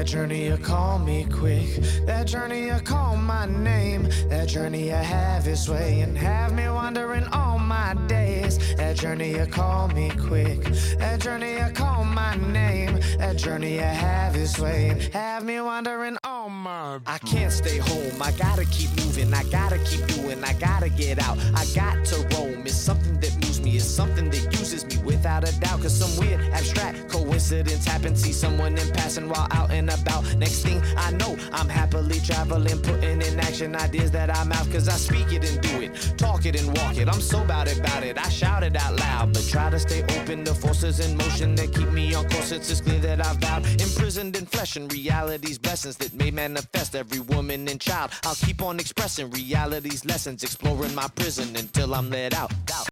journey you call me quick. That journey you call my name. That journey you have its way and have me wandering all my days. That journey you call me quick. That journey you call my name. That journey you have its way and have me wandering all my. I can't stay home. I gotta keep moving. I gotta keep doing. I gotta get out. I got to roam. It's something that moves me. It's something that uses me without a doubt. Cause some weird abstract coincidence happened. See someone in passing while out and about. Next thing I know, I'm happily traveling, putting in action ideas that I mouth. Cause I speak it and do it, talk it and walk it. I'm so bout it. I shout it out loud, but try to stay open to forces in motion that keep me on course. It's clear that I've vowed, imprisoned in flesh and reality's blessings that may manifest every woman and child. I'll keep on expressing reality's lessons, exploring my prison until I'm let out.